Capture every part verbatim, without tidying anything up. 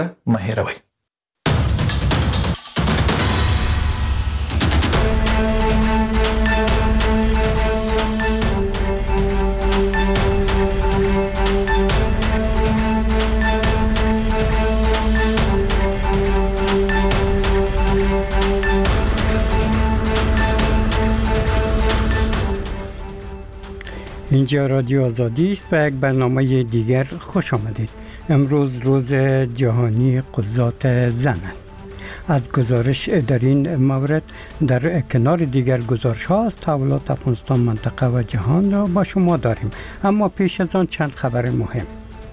مهیروی. اینجا رادیو آزادی است و یک برنامه دیگر خوش آمدید. امروز روز جهانی قضات زن است. از گزارش در این مورد در کنار دیگر گزارش ها از تحولات افغانستان، منطقه و جهان را با شما داریم، اما پیش از آن چند خبر مهم.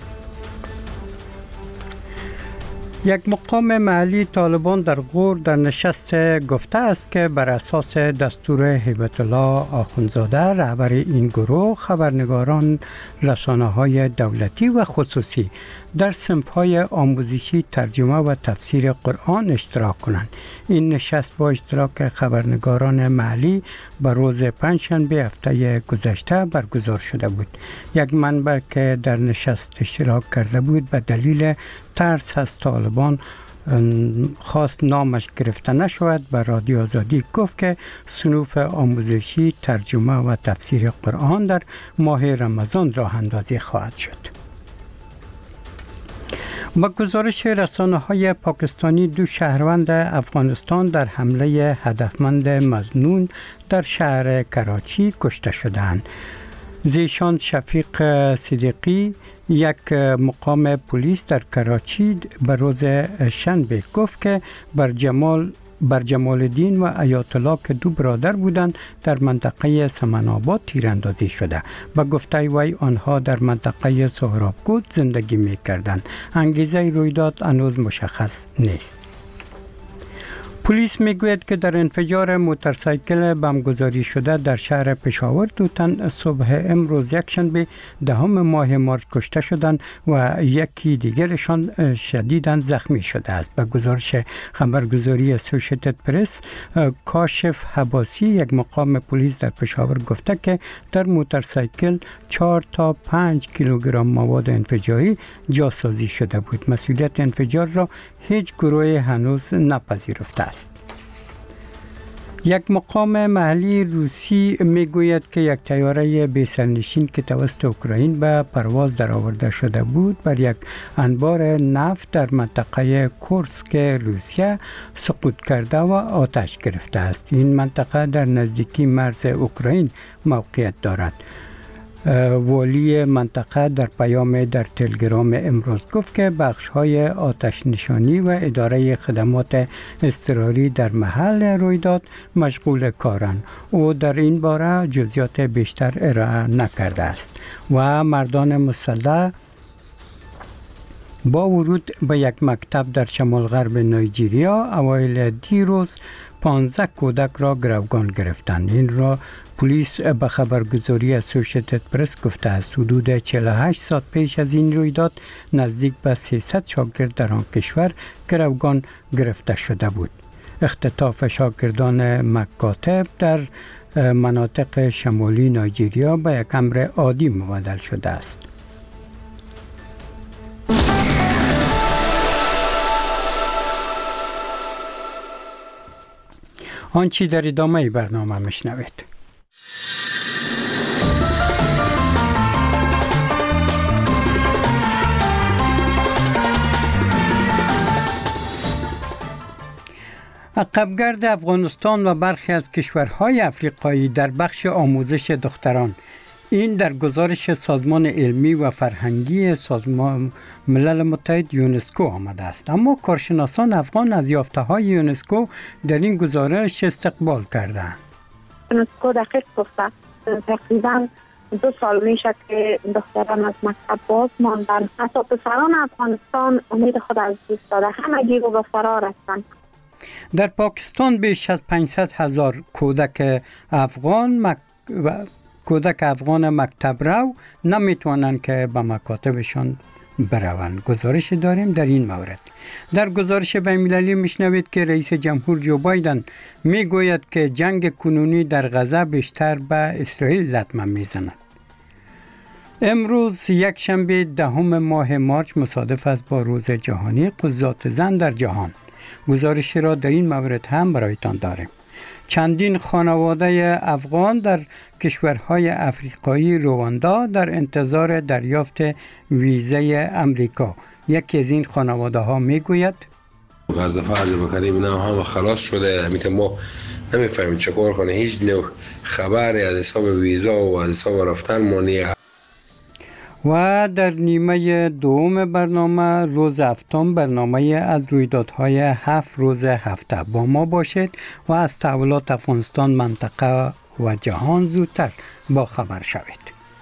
یک مقام محلی طالبان در غور در نشست گفته است که بر اساس دستور هیبت الله آخوندزاده رهبر این گروه خبرنگاران رسانه‌های دولتی و خصوصی در صنف‌های آموزشی ترجمه و تفسیر قرآن اشتراک کنند. این نشست با اشتراک خبرنگاران محلی به روز پنجشنبه هفته گذشته برگزار شده بود. یک منبع که در نشست اشتراک کرده بود به دلیل ترس از طالبان خواست نامش گرفته نشود به رادیو آزادی گفت که صنوف آموزشی ترجمه و تفسیر قرآن در ماه رمضان راه اندازی خواهد شد. با گزارش رسانه‌های پاکستانی دو شهروند افغانستان در حمله هدفمند مظنون در شهر کراچی کشته شدند. زیشان شفیق صدیقی یک مقام پلیس در کراچی به روز شنبه گفت که بر جمال بر جمال الدین و آیت الله که دو برادر بودند در منطقه سمن آباد تیراندازی شده. با گفته وی آنها در منطقه سهرابگود زندگی می کردند. انگیزه رویداد هنوز مشخص نیست. پلیس میگوید که در انفجار موتورسایکل بمبگذاری شده در شهر پشاور دو تن صبح امروز یکشنبه دهم ماه مارس کشته شدند و یکی دیگرشان شدیداً زخمی شده است. به گزارش خبرگزاری اسوسییتد پرس، کاشف حباسی یک مقام پلیس در پشاور گفته که در موتورسایکل چهار تا پنج کیلوگرم مواد انفجاری جاسازی شده بود. مسئولیت انفجار را هیچ گروه هنوز نپذیرفته است. یک مقام محلی روسی میگوید که یک طیاره بی‌سرنشین که توسط اوکراین به پرواز درآورده شده بود بر یک انبار نفت در منطقه کورسک روسیه سقوط کرده و آتش گرفته است. این منطقه در نزدیکی مرز اوکراین موقعیت دارد. والی منطقه در پیام در تلگرام امروز گفت که بخش‌های آتش نشانی و اداره خدمات اضطراری در محل رویداد مشغول کارند. او در این باره جزئیات بیشتر ارائه نکرده است. و مردان مسلح با ورود به یک مکتب در شمال غرب نایجیریا اوایل دیروز پانزده کودک را گروگان گرفتند. این را پلیس به خبرگزاری اسوسییتد پرس گفته است. حدود چهل و هشت ساعت پیش از این رویداد نزدیک به سیصد شاگرد در آن کشور گروگان گرفته شده بود. اختطاف شاگردان مکاتب در مناطق شمالی نایجیریا به یک امر عادی مبدل شده است. آنچه در ادامه برنامه میشنوید. عقبگرد افغانستان و برخی از کشورهای افریقایی در بخش آموزش دختران، این در گزارش سازمان علمی و فرهنگی سازمان ملل متحد یونسکو آمده است. اما کارشناسان افغان از یافته‌های یونسکو در این گزارش استقبال کردند. یونسکو دقیق گفته تقریباً دو سال میشه که دختران از مکتب باز ماندن. حتی پسران افغانستان امید خود از دست داده، همگی رو به فرار هستند. در پاکستان بیش از پانصد هزار کودک افغان مک... کودک افغان مکتب رو نمیتونن که به مکاتبشان بروند. گزارش داریم در این مورد. در گزارش بین‌المللی میشنوید که رئیس جمهور جو بایدن میگوید که جنگ کنونی در غزه بیشتر به اسرائیل لطمه میزند. امروز یک شنبه دهم ماه مارچ مصادف است با روز جهانی قضات زن در جهان. گزارشی را در این مورد هم برایتان داریم. چندین خانواده افغان در کشورهای افریقایی رواندا در انتظار دریافت ویزای امریکا. یکی از این خانواده ها می گوید از دفعه عرض بکنیم نه همه خلاص شده، همین که ما نمیفهمیم چکار کنه، هیچ نوع خبری از حساب ویزا و از حساب رفتن ما نیه. و در نیمه دوم برنامه روز هفتم برنامه از رویدادهای هفت روز هفته با ما باشید و از تحولات افغانستان، منطقه و جهان زودتر با خبر شوید.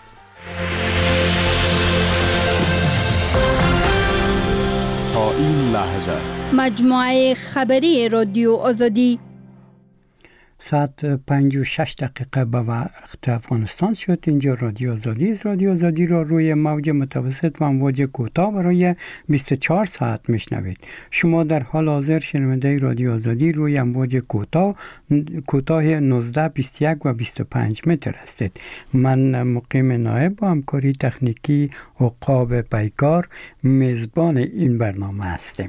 تا این لحظه مجموعه خبری رادیو آزادی ساعت پنج و شش دقیقه به وقت افغانستان شد. اینجا رادیو آزادی است. رادیو آزادی را روی موج متوسط و امواج کوتاه برای بیست و چهار ساعت میشنوید. شما در حال حاضر شنونده رادیو آزادی روی امواج کوتاه کوتاه نوزده، بیست و یک و بیست و پنج متر هستید. من مقیم نایب با همکاری تکنیکی عقاب پیکار میزبان این برنامه هستیم.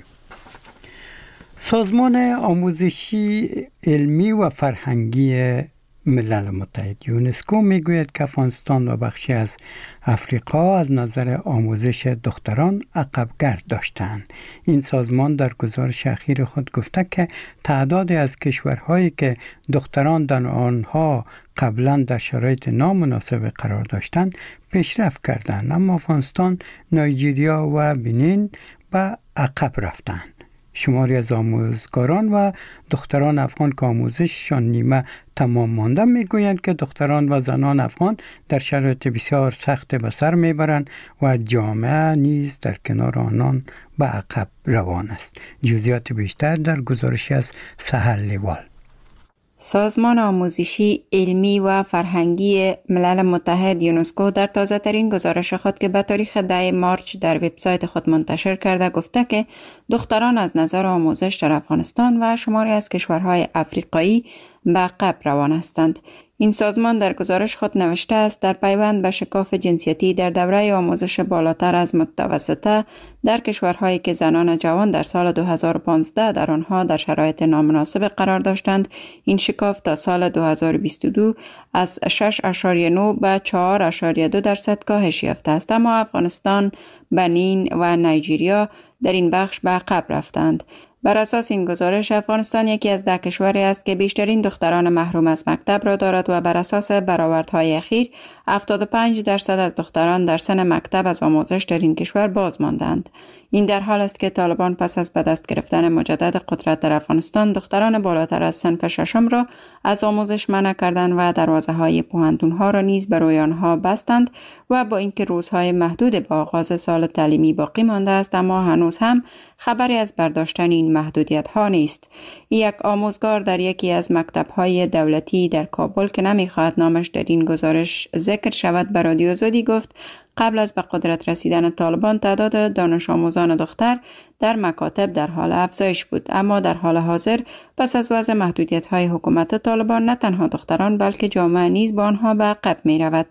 سازمان آموزشی علمی و فرهنگی ملل متحد یونسکو میگوید که افغانستان و بخشی از افریقا از نظر آموزش دختران عقب‌گرد داشتند. این سازمان در گزارش اخیر خود گفته که تعدادی از کشورهایی که دختران در آنها قبلا در شرایط نامناسب قرار داشتند پیشرفت کردند، اما افغانستان، نایجیریا و بنین به عقب رفتند. شماری از آموزگاران و دختران افغان که آموزششان نیمه تمام مانده میگویند که دختران و زنان افغان در شرایط بسیار سخت به سر میبرند و جامعه نیز در کنار آنان به عقب روان است. جزئیات بیشتر در گزارشی از سحر لیوال. سازمان آموزشی علمی و فرهنگی ملل متحد یونسکو در تازه ترین گزارش خود که به تاریخ ده مارچ در وبسایت خود منتشر کرده گفته که دختران از نظر آموزش در افغانستان و شماری از کشورهای افریقایی به عقب روان هستند. این سازمان در گزارش خود نوشته است در پیوند به شکاف جنسیتی در دوره آموزش بالاتر از متوسطه در کشورهایی که زنان جوان در سال دو هزار و پانزده در آنها در شرایط نامناسب قرار داشتند، این شکاف تا سال دو هزار و بیست و دو از شش اشاریه نه به چهار اشاریه دو درصد کاهش یافته است، اما افغانستان، بنین و نایجیریا در این بخش به عقب رفتند. بر اساس این گزارش افغانستان یکی از ده کشوری است که بیشترین دختران محروم از مکتب را دارد و بر اساس برآوردهای اخیر هفتاد و پنج درصد از دختران در سن مکتب از آموزش در این کشور باز ماندند. این در حال است که طالبان پس از به دست گرفتن مجدد قدرت در افغانستان دختران بالاتر از صنف ششم را از آموزش منع کردند و دروازه‌های پوهنتون‌ها را نیز برای آنها بستند و با اینکه روزهای محدود به آغاز سال تعلیمی باقی مانده است، اما هنوز هم خبری از برداشتن این محدودیت‌ها نیست. یک آموزگار در یکی از مکتب‌های دولتی در کابل که نمی‌خواهد نامش در این گزارش ذکر شود به رادیو آزادی گفت قبل از به قدرت رسیدن طالبان تعداد دانش آموزان دختر در مکاتب در حال افزایش بود، اما در حال حاضر پس از وضع محدودیت‌های حکومت طالبان نه تنها دختران بلکه جامعه نیز با آنها به عقب می‌رود.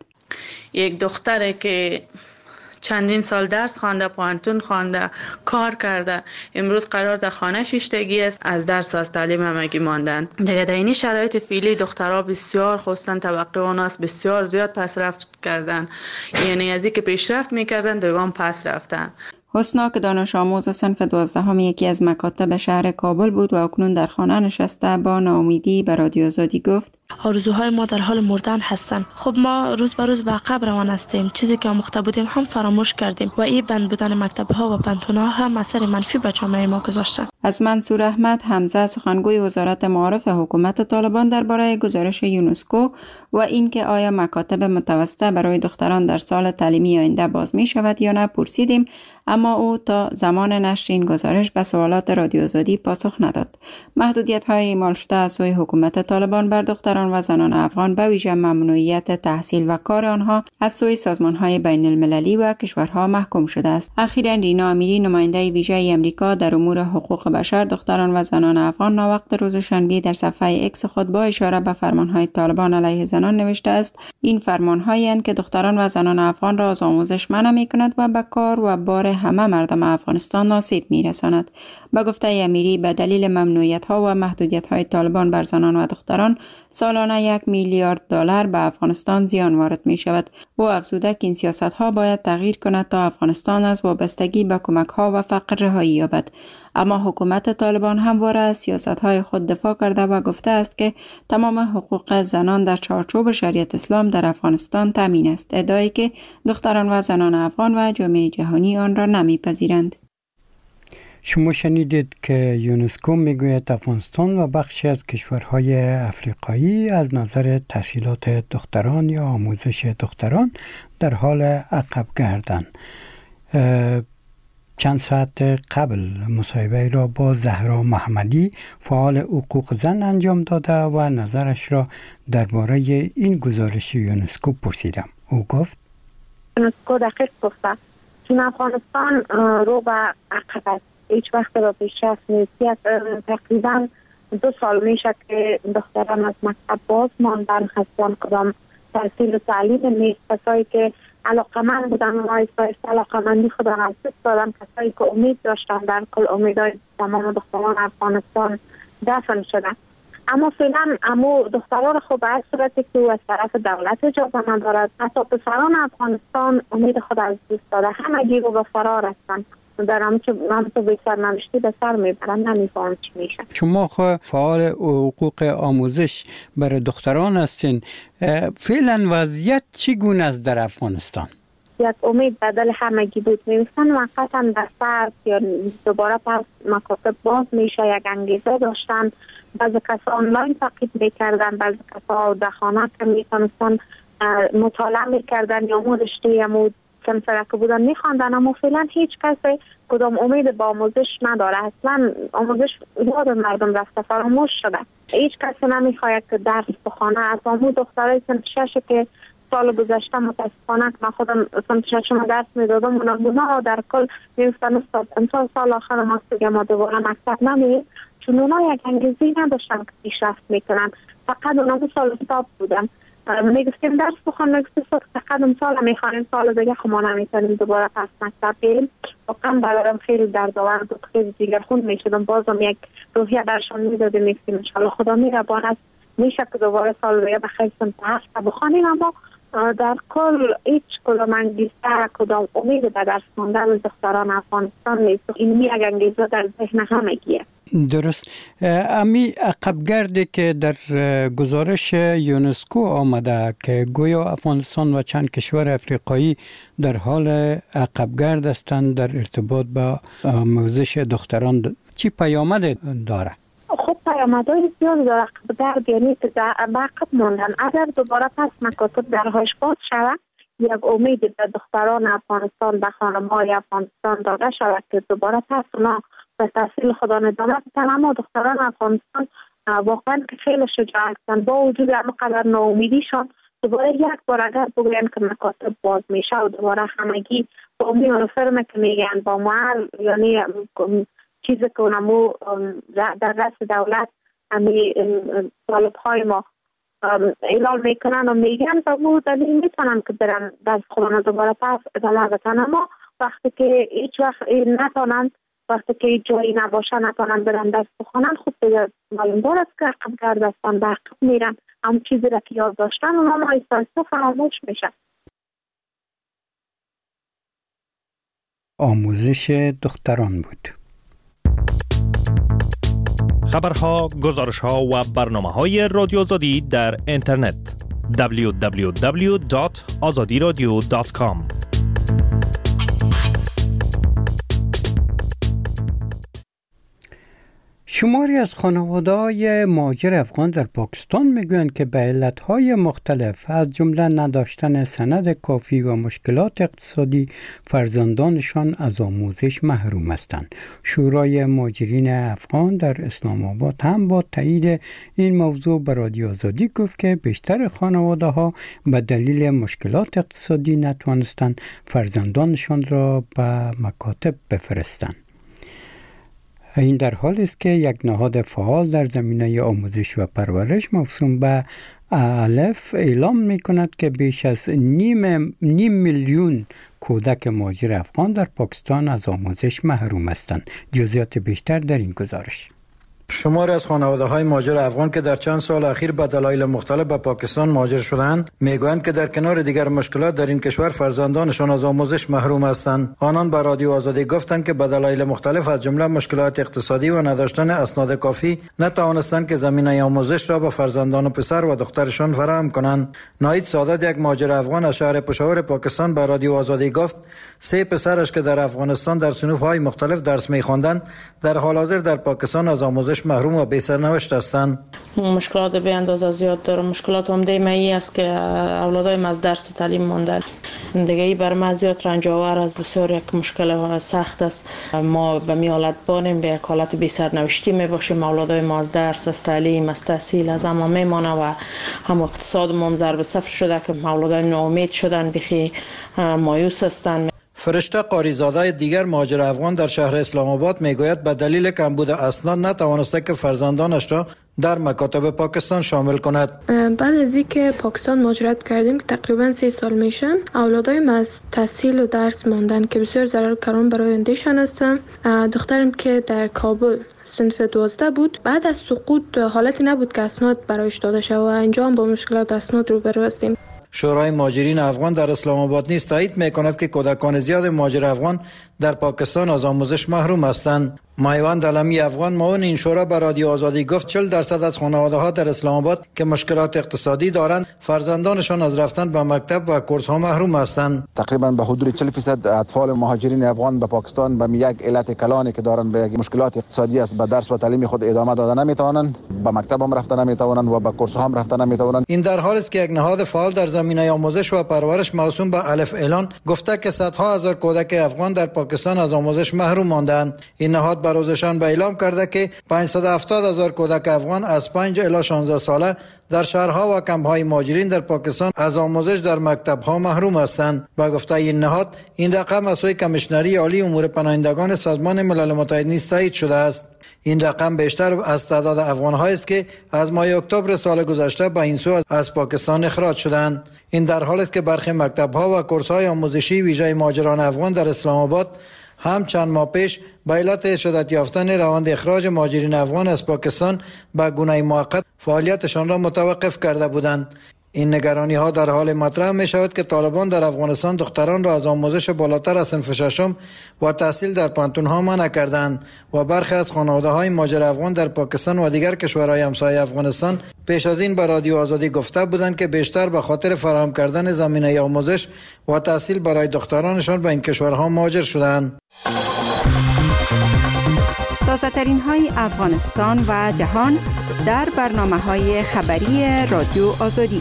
یک دختره که چندین سال درس خوانده، پوهنتون خوانده، کار کرده، امروز قرار در خانه شیشتگی است، از درس از تعلیم همگی ماندن. دیگه در این شرایط فعلی دخترها بسیار خصوصا طبقه اوناست بسیار زیاد پس رفت کردن، یعنی از اینکه پیشرفت میکردن دیگه پس رفتن. حسنا که دانش آموز صنف دوازدهم یکی از مکاتب شهر کابل بود و اکنون در خانه نشسته با ناامیدی به رادیو آزادی گفت آرزوهای ما در حال مردن هستند. خب ما روز به روز به عقب روان هستیم. چیزی که آموخته بودیم هم فراموش کردیم و این بند بودن مکتب‌ها و پنتون‌ها هم اثر منفی بر جامعه ما گذاشته. از منصور احمد حمزه سخنگوی وزارت معارف حکومت طالبان درباره گزارش یونسکو و اینکه آیا مکاتب متوسطه برای دختران در سال تعلیمی آینده باز می شود یا نه پرسیدیم، اما او تا زمان نشر این گزارش به سوالات رادیو آزادی پاسخ نداد. محدودیت‌های اعمال شده از سوی حکومت طالبان بر دختران و زنان افغان به ویژه ممنوعیت تحصیل و کار آنها از سوی سازمان‌های بین المللی و کشورها محکوم شده است. اخیراً رینا امیری نماینده ویژه امریکا در امور حقوق بشر، دختران و زنان افغان ناوقت روز شنبه در صفحه اکس خود با اشاره به فرمان‌های طالبان علیه زنان نوشته است: این فرمان‌هایی اند که دختران و زنان افغان را از آموزش منع می‌کند و به کار و بار همه مردم افغانستان آسیب می‌رساند. با گفته امیری به دلیل ممنوعیت‌ها و محدودیت‌های طالبان بر زنان و دختران سالانه یک میلیارد دلار به افغانستان زیان وارد می‌شود. او افزوده که این سیاست‌ها باید تغییر کند تا افغانستان از وابستگی به کمک‌ها و فقر رهایی یابد. اما حکومت طالبان همواره از سیاست‌های خود دفاع کرده و گفته است که تمام حقوق زنان در چارچوب شریعت اسلام در افغانستان تامین است، ادعایی که دختران و زنان افغان و جامعه جهانی آن را نمی‌پذیرند. شما شنیدید که یونسکو میگوید افغانستان و بخشی از کشورهای افریقایی از نظر تحصیلات دختران یا آموزش دختران در حال عقب گردند. چند ساعت قبل مصاحبه را با زهرا محمدی فعال حقوق زن انجام داده و نظرش را درباره این گزارش یونسکو پرسیدم. او گفت یونسکو دقیق گفته چون افغانستان رو به عقب است، هیچ وقت را پیشرفت نیست. تقریبا دو سال میشه که دختران از مکتب باز ماندن، هستن کدام تحصیل و تعلیم نیست. کسایی که علاقمند بودن و آیسته علاقمندی خود را از دست دادن، کسایی که امید داشتن، در کل امیدهای تمام دختران افغانستان دفن شدن. اما فعلا امو دختران خوب به صورتی که او از طرف دولت اجازه ندارد، حتی پسران افغانستان امید خود از دست داده، همگی رو به فرار هستن. در همچه همچه به سرنوشتی به سر میبرن، نمیفهم چی میشه. شما فعال حقوق آموزش برای دختران هستین، فعلا وضعیت چگونه است در افغانستان؟ یک امید بدل همگی بود، می‌گفتن وقتا در فرد یا دوباره پس مکاتب باز میشه، یک انگیزه داشتن. بعضی کسا آنلاین تعقیب میکردن، بعضی کسا در خانه که میتونستن مطالعه میکردن یا مو رشته امود کمسره که بودن میخواندن. اما فعلا هیچ کسی کدام امید با آموزش نداره. اصلا آموزش یاد مردم رفته، فراموش شده. هیچ کسی نمیخواید که درس بخونه. از آمو دخترای سنت شش که سال گذشته متاسفانه که من خودم سنت ششم درس میدادم، اونا اونا در کل میگفتن استاد امسال سال آخر ما دیگه ما دوباره مکتب نمیریم، چون اونا یک انگیزه نداشتن که پیشرفت میکنن. فقط اونا دو سال استاد بودن. میگفتیم درس بخون، میگفتیم فقط امسال میخوانیم، سال دیگه خب ما نمیتونیم دوباره پس مکتب بریم. واقعا برام خیلی دردآور بود، خیلی دیگر خون میشدم. بازم یک روحیه درشان میدادیم، میگفتیم انشالله خدا میربان است، میشه که دوباره سال دیگه بخیر سنت هفت بخوانیم. اما در کل هیچ کدام انگیزه، کدام امید به درس خواندن از دختران افغانستان نیست. این یک انگیزه در ذهن همگیه. درست. امی عقبگردی که در گزارش یونسکو آمده که گویا افغانستان و چند کشور افریقایی در حال عقبگرد هستند در ارتباط با آموزش دختران، چی پیامد داره؟ خب پیامدهای زیاد داره. عقبگرد یعنی که به عقب موندن. اگر دوباره پس مکاتب درهاش باز شود، یک امید به دختران افغانستان، به خانم‌های افغانستان داده شود که دوباره پس اونا به تحصیل خدا ادامه بدن. اما دختران افغانستان واقعا که خیلی شجاع هستند، با وجود همقدر ناامیدیشان دوباره یک بار اگر بگوین که مکاتب باز میشه و دوباره همگی با میان فرمه که میگن با محل، یعنی چیزی که اونمو در دست دولت همی طالب‌های ما اعلام میکنن و میگن و بود دلیل میتونن که برن دست خودان دوباره پس ادامه بدن. اما وقتی که هیچ وقت نتونن، وقتی که جایی نباشه نتونن برن دست بخونن، خود دیگه معلوم دار است که عقب گرد هستن، به عقب میرن. هم چیزی را که یاد داشتن اونا ما ایستانستا فراموش میشه. آموزش دختران بود. خبرها، گزارشها و برنامه‌های رادیو آزادی در اینترنت دبلیو دبلیو دبلیو دات آزادی رادیو دات کام. شماری از خانواده‌های مهاجر افغان در پاکستان میگویند که به علتهای مختلف از جمله نداشتن سند کافی و مشکلات اقتصادی فرزندانشان از آموزش محروم هستند. شورای مهاجرین افغان در اسلام آباد هم با تایید این موضوع به رادیو آزادی گفت که بیشتر خانواده‌ها به دلیل مشکلات اقتصادی نتوانستند فرزندانشان را به مکاتب بفرستند. این در حالی است که یک نهاد فعال در زمینه آموزش و پرورش موسوم به الف اعلام می کند که بیش از نیم, نیم میلیون کودک مهاجر افغان در پاکستان از آموزش محروم هستند. جزئیات بیشتر در این گزارش. شماری از خانواده‌های مهاجر افغان که در چند سال اخیر به دلایل مختلف به پاکستان مهاجر شدند میگویند که در کنار دیگر مشکلات در این کشور فرزندانشان از آموزش محروم هستند. آنان به رادیو آزادی گفتند که به دلایل مختلف از جمله مشکلات اقتصادی و نداشتن اسناد کافی نتوانستند که زمینه آموزش را به فرزندان پسر و دخترشان فراهم کنند. ناهید سادات، یک مهاجر افغان از شهر پشاور پاکستان، به رادیو آزادی گفت سه پسرش که در افغانستان در صنوف‌های مختلف درس می‌خواندند در حال حاضر در پاکستان از آموزش محروم و بی سرنوشت هستند. مشکلات به اندازه زیاد دارم. مشکلات عمده من این است که اولادایم از درس و تعلیم ماندن. دیگه ای بر ما زیاد رنج آور است، بسیار یک مشکل سخت است. ما به می حالت بانیم، به یک حالت بی سرنوشتی می باشیم. اولادای ما از درس، از تعلیم، از تحصیل از اما میمانه و هم اقتصاد ما هم ضرب صفر شده که اولادای ناامید شدن، بخی مایوس هستند. فرشته قاریزاده دیگر مهاجر افغان در شهر اسلام آباد میگوید به دلیل کمبود اسناد نتوانسته که فرزندانش را در مکاتب پاکستان شامل کند. بعد از اینکه پاکستان مهاجرت کردیم که تقریبا سه سال میشه، اولادایم از تحصیل و درس ماندن که بسیار ضرر کلان برای آیندهشان هستند. دخترم که در کابل صنف دوازده بود، بعد از سقوط حالتی نبود که اسناد برایش داده شود و اینجا هم با مشکلات اسناد روبرو هستیم. شورای مهاجرین افغان در اسلام آباد نیز تایید میکند که کودکان زیاد مهاجر افغان در پاکستان از آموزش محروم هستند. مایوند علمی افغان معاون این شورا به رادیو آزادی گفت چهل درصد از خانواده‌ها در اسلام آباد که مشکلات اقتصادی دارند فرزندانشان از رفتن به مکتب و کورس‌ها محروم هستند. تقریبا به حدود چهل درصد اطفال مهاجرین افغان به پاکستان به یک علت کلانی که دارند، به مشکلات اقتصادی است، به درس و تعلیم خود ادامه دادن نمیتوانند، به مکتب هم رفتن نمیتوانند و به کورس‌ها هم رفتن نمیتوانند. این در حالی است که یک نهاد فعال در زمینه آموزش و پرورش موسوم به الف اعلان گفته که صدها هزار کودک افغان در پاکستان از آموزش محروم ماندند. این نهاد به روزشان به اعلام کرده که پانصد و هفتاد هزار کودک افغان از پنج الی شانزده ساله در شهرها و کمپ‌های مهاجرین در پاکستان از آموزش در مکتب‌ها محروم هستند. با گفته این نهاد، این رقم از سوی کمیشنری عالی امور پناهندگان سازمان ملل متحد نیز تایید شده است. این رقم بیشتر از تعداد افغان‌هایی است که از ماه اکتبر سال گذشته به این سو از پاکستان اخراج شدند. این در حالی است که برخی مکتب‌ها و کورس‌های آموزشی ویژه مهاجران افغان در اسلام آباد هم چند ماه پیش به علت شدت یافتن روند اخراج مهاجرین افغان از پاکستان به گونه موقت فعالیتشان را متوقف کرده بودند. این نگرانی ها در حال مطرح می شود که طالبان در افغانستان دختران را از آموزش بالاتر از صنف ششم و تحصیل در پانتون ها منع کردند و برخی از خانواده های مهاجر افغان در پاکستان و دیگر کشورهای همسایه افغانستان پیش از این به رادیو آزادی گفته بودند که بیشتر به خاطر فراهم کردن زمینه آموزش و تحصیل برای دخترانشان به این کشورها مهاجر شدند. تازه ترین های افغانستان و جهان در برنامه های خبری رادیو آزادی.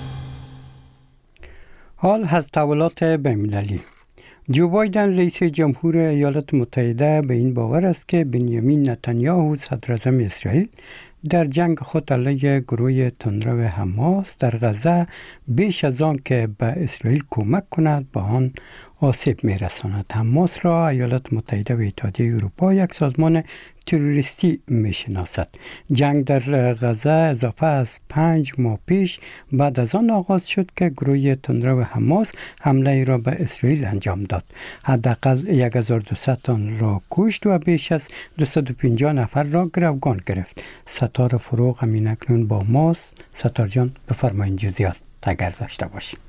حال از تحولات بین‌المللی. جو بایدن رئیس جمهور ایالات متحده به این باور است که بنیامین نتانیاهو صدراعظم اسرائیل در جنگ خود علیه گروه تندرو حماس در غزه بیش از آن که به اسرائیل کمک کند به آن آسیب می‌رساند. حماس را ایالات متحده و اتحادیه اروپا یک سازمان تروریستی می‌شناسد. جنگ در غزه اضافه از پنج ماه پیش بعد از آن آغاز شد که گروه تندرو حماس حمله را به اسرائیل انجام داد. حداقل یک هزار و دویست تن را کشت و بیش از دویست و پنجاه نفر را گروگان گرفت. ستار فروغ همین اکنون با ماست. ستار جان بفرمایید جزئیات تگر داشته باشید.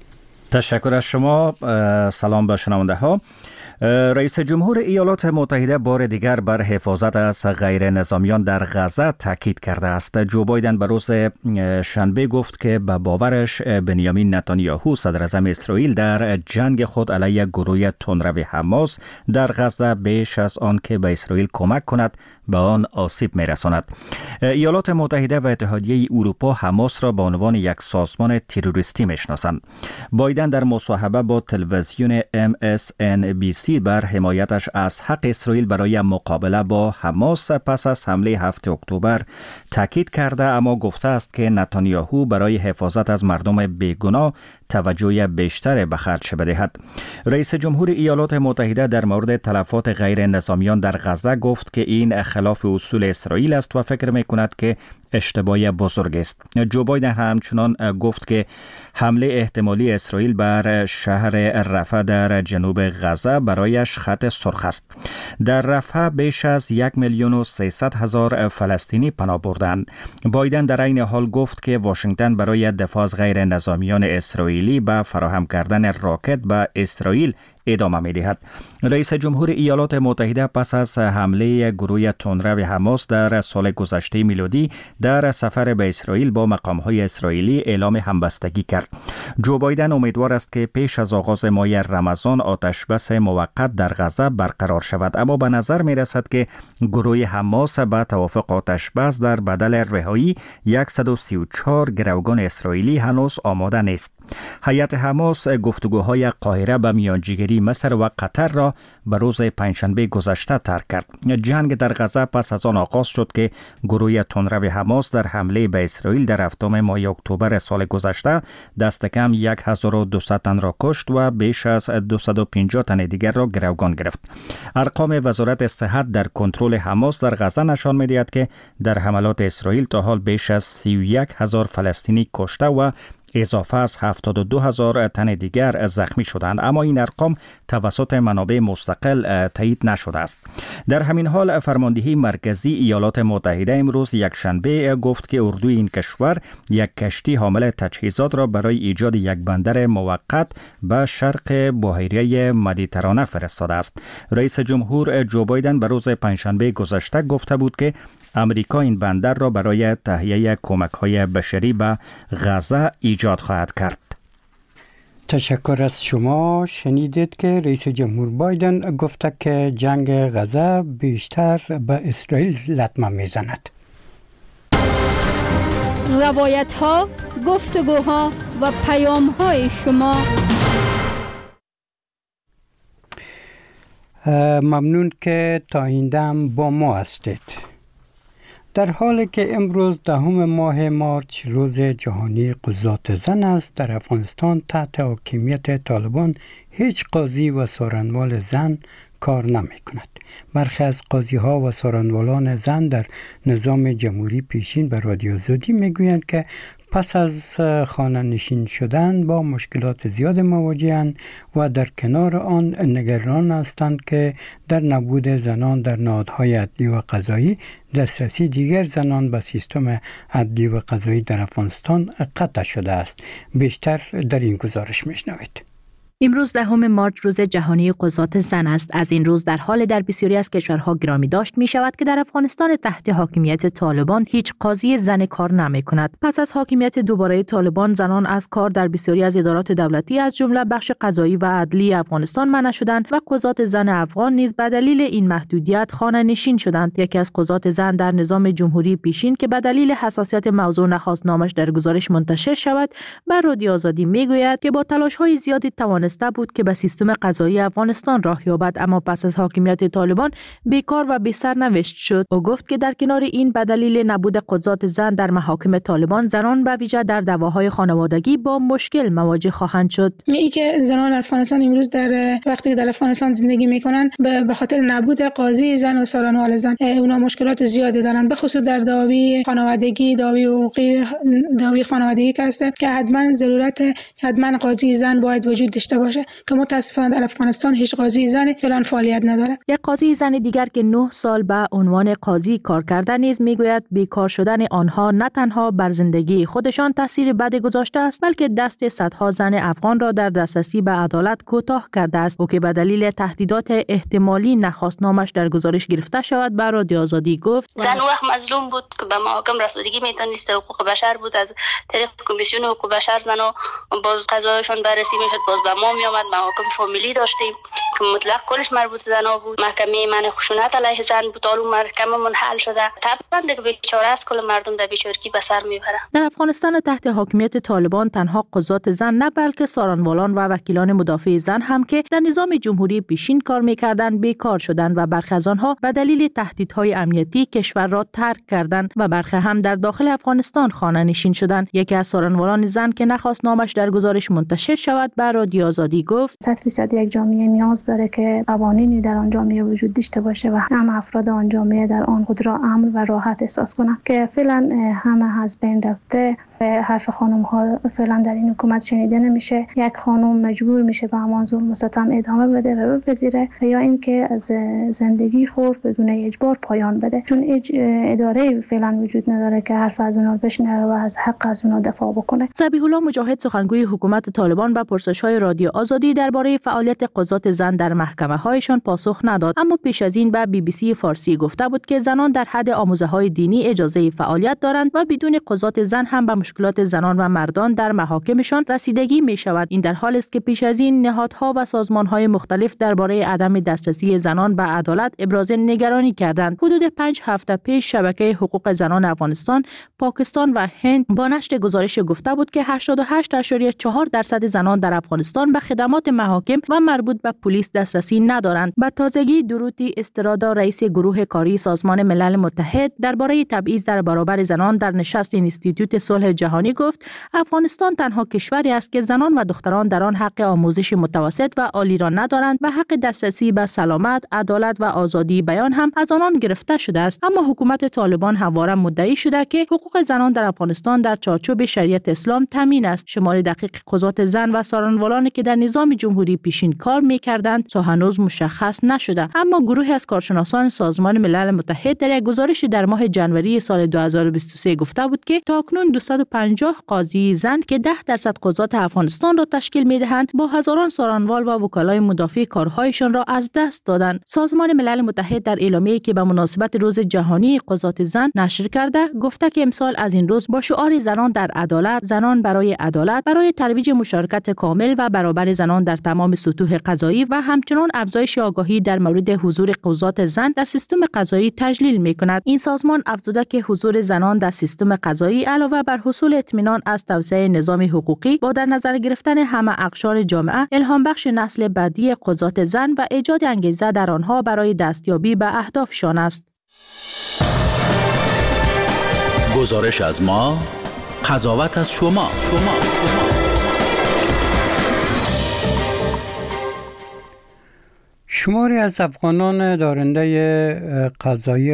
تشکر از شما. سلام به شنونده ها. رئیس جمهور ایالات متحده بار دیگر بر حفاظت از غیر نظامیان در غزه تاکید کرده است. جو بایدن به روز شنبه گفت که به باورش بنیامین نتانیاهو صدر اعظم اسرائیل در جنگ خود علیه گروه تندرو حماس در غزه بیش از آن که به اسرائیل کمک کند به آن آسیب می‌رساند. ایالات متحده و اتحادیه اروپا حماس را به عنوان یک سازمان تروریستی می‌شناسند. بایدن در مصاحبه با تلویزیون ام اس ان بی سی بر حمایتش از حق اسرائیل برای مقابله با حماس پس از حمله هفتم اکتبر تاکید کرده، اما گفته است که نتانیاهو برای حفاظت از مردم بیگناه توجه بیشتر به خرج بدهد. رئیس جمهور ایالات متحده در مورد تلفات غیر نظامیان در غزه گفت که این خلاف اصول اسرائیل است و فکر می‌کند که اشتباه بزرگ است. جو بایدن همچنان گفت که حمله احتمالی اسرائیل بر شهر رفح در جنوب غزه برایش خط سرخ است. در رفح بیش از یک میلیون و سیصد هزار فلسطینی پناه بردند. بایدن در این حال گفت که واشنگتن برای دفاع از غیر نظامیان اسرائیلی به فراهم کردن راکت به اسرائیل ادامه می‌دهد. رئیس جمهور ایالات متحده پس از حمله گروه تندرو حماس در سال گذشته میلادی در سفر به اسرائیل با مقام‌های اسرائیلی اعلام همبستگی کرد. جو بایدن امیدوار است که پیش از آغاز ماه رمضان آتشبس موقت در غزه برقرار شود، اما به نظر می‌رسد که گروه حماس به توافق آتشبس در بدل رهایی صد و سی و چهار گروگان اسرائیلی هنوز آماده نیست. هیئت حماس گفتگوهای قاهره به میانجیگری مصر و قطر را به روز پنجشنبه گذشته ترک کرد. جنگ در غزه پس از آن آغاز شد که گروه تندرو حماس در حمله به اسرائیل در هفتم ماه اکتبر سال گذشته دست کم هزار و دویست تن را کشت و بیش از دویست و پنجاه تن دیگر را گروگان گرفت. ارقام وزارت صحت در کنترل حماس در غزه نشان می‌دهد که در حملات اسرائیل تا حال بیش از سی و یک هزار فلسطینی کشته و اضافه از هفتاد و دو هزار تن دیگر زخمی شدند، اما این ارقام توسط منابع مستقل تایید نشده است. در همین حال فرماندهی مرکزی ایالات متحده امروز یک شنبه گفت که اردوی این کشور یک کشتی حامل تجهیزات را برای ایجاد یک بندر موقت به شرق بحیره مدیترانه فرستاده است. رئیس جمهور جو بایدن به روز پنجشنبه گذشته گفته بود که امریکا این بندر را برای تهیه کمک‌های بشری به غزه ایجاد خواهد کرد. تشکر از شما. شنیدید که رئیس جمهور بایدن گفته که جنگ غزه بیشتر به اسرائیل لطمه میزند. روایت ها، گفتگوها و پیام های شما. ممنون که تا این دم با ما هستید. در حالی که امروز دهم ماه مارچ روز جهانی قضات زن است، در افغانستان تحت حاکمیت طالبان هیچ قاضی و سارنوال زن کار نمی کند. برخی از قاضی ها و سارنوالان زن در نظام جمهوری پیشین به رادیو آزادی می گویند که پس از خانه نشین شدن با مشکلات زیاد مواجه‌اند و در کنار آن نگران هستند که در نبود زنان در نهادهای عدلی و قضایی دسترسی دیگر زنان به سیستم عدلی و قضایی در افغانستان قطع شده است. بیشتر در این گزارش میشنوید. امروز دهم مارچ روز جهانی قضات زن است. از این روز در حال در بسیاری از کشورها گرامی داشت می شود که در افغانستان تحت حاکمیت طالبان هیچ قاضی زن کار نمی کند. پس از حاکمیت دوباره طالبان، زنان از کار در بسیاری از ادارات دولتی از جمله بخش قضایی و عدلی افغانستان منع شدند و قضات زن افغان نیز به دلیل این محدودیت خانه نشین شدند. یکی از قضات زن در نظام جمهوری پیشین که به دلیل حساسیت موضوع نخواست نامش در گزارش منتشر شود، بر رادیو آزادی می گوید که با تلاش‌های زیادی توانست بود که به سیستم قضایی افغانستان راه یابد، اما پس از حاکمیت طالبان بیکار و بی سرنوشت شد. او گفت که در کنار این به دلیل نبود قضات زن در محاکم طالبان، زنان به ویژه در دعواهای خانوادگی با مشکل مواجه خواهند شد. ای که زنان افغانستان امروز در وقتی که در افغانستان زندگی میکنن به خاطر نبود قاضی زن و سارنوال زن اونا مشکلات زیادی دارن، به خصوص در دعاوی خانوادگی، دعاوی حقوقی، دعاوی خانوادگی که هست که حتما ضرورت حتما قاضی زن باید وجود داشته باشه که متاسفانه در افغانستان هیچ قاضی زن فعلا فعالیت نداره. یک قاضی زن دیگر که نه سال به عنوان قاضی کار کرده نیز میگوید بیکار شدن آنها نه تنها بر زندگی خودشان تاثیر بد گذاشته است، بلکه دست صدها زن افغان را در دسترسی به عدالت کوتاه کرده است. او که به دلیل تهدیدات احتمالی نخواست نامش در گزارش گرفته شود به رادیو آزادی گفت زن وقت مظلوم بود که به محاکم رسیدگی میتونست، حقوق بشر بود، از طریق کمیسیون حقوق بشر زنا باز قضایشان بررسی میشد، باز به ما می آمد. محاکم فامیلی داشتیم که مطلق کلش مربوط زنا بود. محکمه من خشونت علیه زن بود، حالا محکمه منحل شده. طبعا دیگه بیچاره است، کل مردم در بیچارگی به سر میبره. در افغانستان تحت حاکمیت طالبان تنها قضات زن نه بلکه سارنوالان و وکیلان مدافع زن هم که در نظام جمهوری پیشین کار میکردند بیکار شدند و برخی از آنها به دلیل تهدیدهای امنیتی کشور را ترک کردند و برخی هم در داخل افغانستان خانه نشین شدند. یکی از سارنوالان زن که نخواست نامش در گزارش منتشر شود به رادیو آزادی گفت صد درصد یک جامعه نیاز داره که قوانینی در آن جامعه وجود داشته باشه و همه افراد آن جامعه در آن خود را امن و راحت احساس کنند که فعلا همه از بین رفته. حرف خانم ها فعلا در این حکومت شنیده نمیشه. یک خانم مجبور میشه به همان ظلم و ستم ادامه بده و بپذیره یا اینکه از زندگی خور بدون اجبار پایان بده، چون اداره فعلا وجود نداره که حرف از اونها بشنوه و از حق از اونها دفاع بکنه. ذبیح الله مجاهد سخنگوی حکومت طالبان به پرسش‌های رادیو آزادی درباره فعالیت قضات زن در محکمه‌هایشان پاسخ نداد، اما پیش از این به بی بی سی فارسی گفته بود که زنان در حد آموزه‌های دینی اجازه فعالیت دارند و بدون قضات زن هم به مشکلات زنان و مردان در محاکمشان رسیدگی می شود. این در حالی است که پیش از این نهادها و سازمانهای مختلف درباره عدم دسترسی زنان به عدالت ابراز نگرانی کردند. حدود پنج هفته پیش شبکه حقوق زنان افغانستان، پاکستان و هند با نشر گزارش گفته بود که هشتاد و هشت اشاریه چهار درصد زنان در افغانستان به خدمات محاکم و مربوط به پلیس دسترسی ندارند. به تازگی دروتی استرادا رئیس گروه کاری سازمان ملل متحد درباره تبعیض در برابر زنان در نشست اینستیتوت صلح جهانی گفت افغانستان تنها کشوری است که زنان و دختران در آن حق آموزش متوسط و عالی را ندارند و حق دسترسی به سلامت، عدالت و آزادی بیان هم از آنان گرفته شده است. اما حکومت طالبان همواره مدعی شده که حقوق زنان در افغانستان در چارچوب شریعت اسلام تامین است. شمار دقیق قضات زن و سارنوالانی که در نظام جمهوری پیشین کار می‌کردند تا هنوز مشخص نشده، اما گروهی از کارشناسان سازمان ملل متحد در یک گزارش در ماه ژانویه سال دو هزار و بیست و سه گفته بود که تاکنون دویست و پنجاه قاضی زن که ده درصد قضات افغانستان را تشکیل می‌دهند با هزاران سارنوال و وکلای مدافع کارهایشان را از دست دادند. سازمان ملل متحد در اعلامیه‌ای که به مناسبت روز جهانی قضات زن نشر کرده گفته که امسال از این روز با شعار زنان در عدالت، زنان برای عدالت، برای ترویج مشارکت کامل و برابر زنان در تمام سطوح قضایی و همچنین افزایش آگاهی در مورد حضور قضات زن در سیستم قضایی تجلیل می‌کند. این سازمان افزوده که حضور زنان در سیستم قضایی علاوه بر حصول اطمینان از توسعه نظام حقوقی با در نظر گرفتن همه اقشار جامعه، الهام بخش نسل بعدی قضات زن و ایجاد انگیزه در آنها برای دستیابی به اهدافشان است. گزارش از ما، قضاوت از شما. شما. شماری از افغانان دارنده قضایی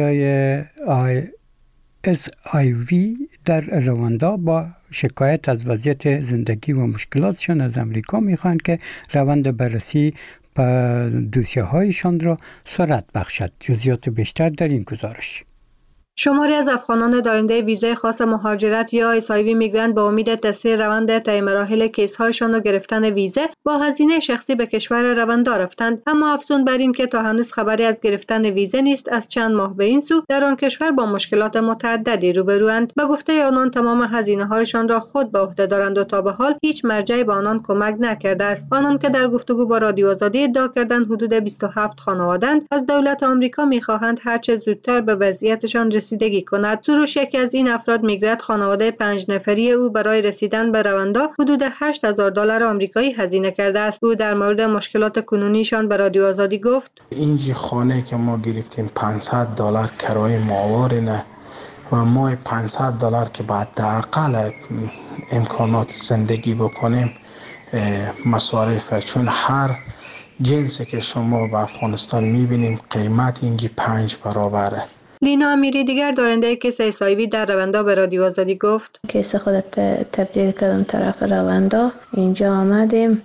اس آی وی در رواندا با شکایت از وضعیت زندگی و مشکلاتشان از امریکا میخواهند که روند بررسی دوسیه هایشان را سرعت بخشد. جزئیات بیشتر در این گزارش. شماری از افغانان دارنده ویزای خاص مهاجرت یا اس آی وی میگویند با امید تسریع روند طی مراحل کیس‌هایشان و گرفتن ویزه با هزینه شخصی به کشور رواندا رفتند، اما افزون بر این که تا هنوز خبری از گرفتن ویزه نیست. از چند ماه به این سو در آن کشور با مشکلات متعددی روبروند. به گفته آنان تمام هزینه‌هایشان را خود به عهده دارند و تا به حال هیچ مرجعی به آنان کمک نکرده است. آنان که در گفتگو با رادیو آزادی ادعا کردند حدود بیست و هفت خانواده‌اند، از دولت آمریکا می‌خواهند هر چه زودتر به وضعیتشان رسیدگی کند. سروش یکی از این افراد میگوید خانواده پنج نفری او برای رسیدن به رواندا حدود هشت هزار دلار آمریکایی هزینه کرده است. او در مورد مشکلات کنونیشان به رادیو آزادی گفت: اینجا خانه که ما گرفتیم پانصد دلار کرایه ماهواره نه و ما پانصد دلار که بعد حداقل امکانات زندگی بکنیم مصارف، چون هر جنسی که شما به افغانستان میبینیم قیمت اینجا پنج برابره. لینا امیری دیگر دارنده کیس اس آی وی در رواندا به رادیو آزادی گفت: کیس خودت تبدیل کردم طرف رواندا، اینجا آمدیم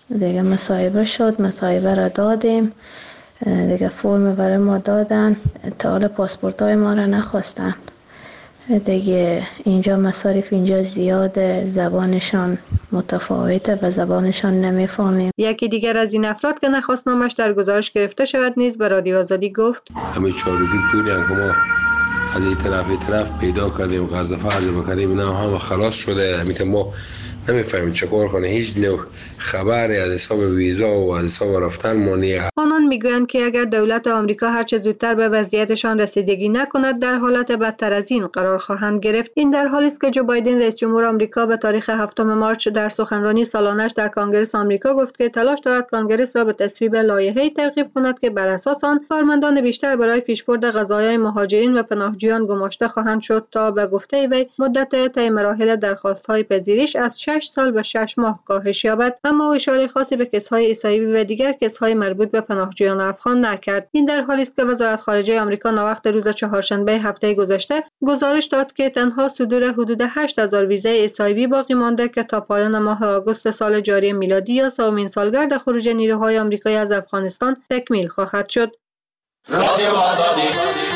دیگه مصاحبه شد، مصاحبه را دادیم، دیگه فرم برای ما دادن، تا حالا پاسپورت های ما را نخواستن. دیگه اینجا مصارف اینجا زیاده، زبانشان متفاوته و زبانشان نمیفهمیم. یکی دیگر از این افراد که نخواست نامش در گزارش گرفته شود نیز به رادیو آزادی گفت همه چاروبی پولی هم که ما از این طرف این طرف پیدا کردیم، قرض فرض بکردیم، اینا هم خلاص شده. همیت ما نمیفهمیم چکار کنه، هیچ نوع خبری از حساب ویزا و از حساب رفتن ما نیست. آنان میگویند که اگر دولت آمریکا هرچه زودتر به وضعیتشان رسیدگی نکند در حالت بدتر از این قرار خواهند گرفت. این در حالی است که جو بایدن رئیس جمهور آمریکا به تاریخ هفتم مارچ در سخنرانی سالانش در کنگره آمریکا گفت که تلاش دارد کنگره را به تصویب لایحه‌ای ترغیب کند که بر اساس آن کارمندان بیشتر برای پیشبرد قضایای مهاجرین و پناهجویان گماشته خواهند شد تا به گفته وی مدت طی مراحل درخواست‌های پذیرش از شش سال به شش ماه کاهش یابد. اما او اشاره خاصی به کیس‌های عیسوی و دیگر کیس‌های مربوط به پناهجویان افغان نکرد. این در حالی است که وزارت خارجه آمریکا ناوقت روز چهارشنبه هفته گذشته گزارش داد که تنها صدور حدود هشت هزار ویزای عیسوی باقی مانده که تا پایان ماه آگوست سال جاری میلادی یا سومین سالگرد خروج نیروهای آمریکایی از افغانستان تکمیل خواهد شد. رادیو آزادی